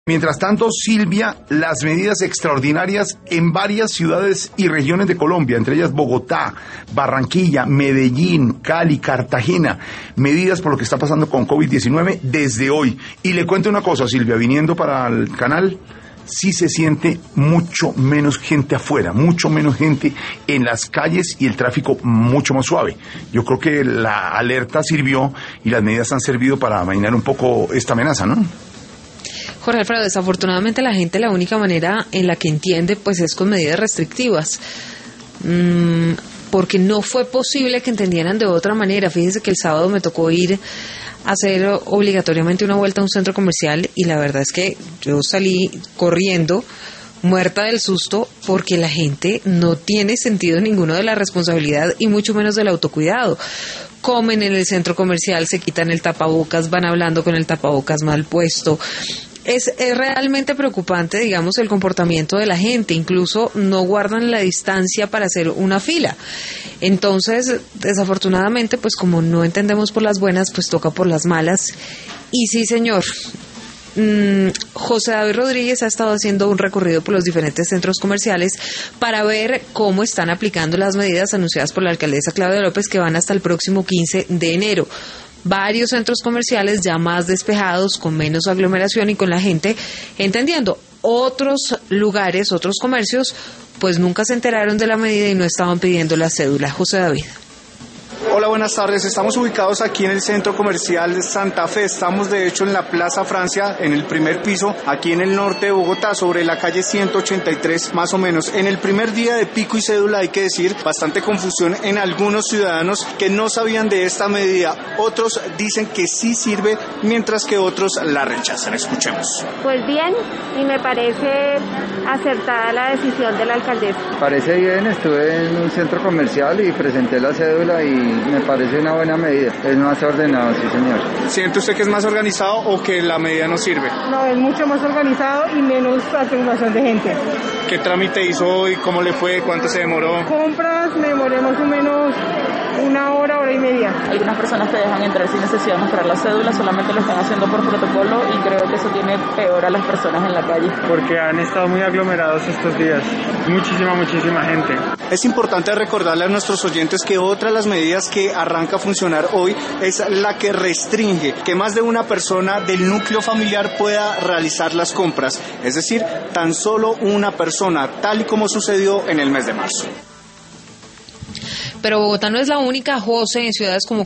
Mientras tanto, Silvia, las medidas extraordinarias en varias ciudades y regiones de Colombia, entre ellas Bogotá, Barranquilla, Medellín, Cali, Cartagena, medidas por lo que está pasando con COVID-19 desde hoy. Y le cuento una cosa, Silvia, viniendo para el canal, sí se siente mucho menos gente afuera, mucho menos gente en las calles y el tráfico mucho más suave. Yo creo que la alerta sirvió y las medidas han servido para amainar un poco esta amenaza, ¿no? Jorge Alfredo, desafortunadamente la gente la única manera en la que entiende pues es con medidas restrictivas, porque no fue posible que entendieran de otra manera. Fíjese que el sábado me tocó ir a hacer obligatoriamente una vuelta a un centro comercial y la verdad es que yo salí corriendo, muerta del susto, porque la gente no tiene sentido ninguno de la responsabilidad y mucho menos del autocuidado. Comen en el centro comercial, se quitan el tapabocas, van hablando con el tapabocas mal puesto. Es realmente preocupante, digamos, el comportamiento de la gente. Incluso no guardan la distancia para hacer una fila. Entonces, desafortunadamente, pues como no entendemos por las buenas, pues toca por las malas. Y sí, señor, José David Rodríguez ha estado haciendo un recorrido por los diferentes centros comerciales para ver cómo están aplicando las medidas anunciadas por la alcaldesa Claudia López, que van hasta el próximo 15 de enero. Varios centros comerciales ya más despejados, con menos aglomeración y con la gente entendiendo. Otros lugares, otros comercios, pues nunca se enteraron de la medida y no estaban pidiendo la cédula. José David. Hola, buenas tardes. Estamos ubicados aquí en el centro comercial Santa Fe. Estamos de hecho en la Plaza Francia, en el primer piso, aquí en el norte de Bogotá, sobre la calle 183 más o menos. En el primer día de pico y cédula, hay que decir, bastante confusión en algunos ciudadanos que no sabían de esta medida. Otros dicen que sí sirve, mientras que otros la rechazan. Escuchemos. Pues bien, y me parece acertada la decisión de la alcaldesa. Parece bien, estuve en un centro comercial y presenté la cédula y me parece una buena medida. Es más ordenado, sí señor. ¿Siente usted que es más organizado o que la medida no sirve? No, es mucho más organizado y menos acumulación de gente. ¿Qué trámite hizo hoy? ¿Cómo le fue? ¿Cuánto se demoró? Compras, me demoré más o menos una hora, hora y media. Algunas personas te dejan entrar sin necesidad de mostrar la cédula, solamente lo están haciendo por protocolo y creo que eso tiene peor a las personas en la calle. Porque han estado muy aglomerados estos días, muchísima gente. Es importante recordarle a nuestros oyentes que otra de las medidas que arranca a funcionar hoy es la que restringe que más de una persona del núcleo familiar pueda realizar las compras, es decir, tan solo una persona, tal y como sucedió en el mes de marzo. Pero Bogotá no es la única, José. En ciudades como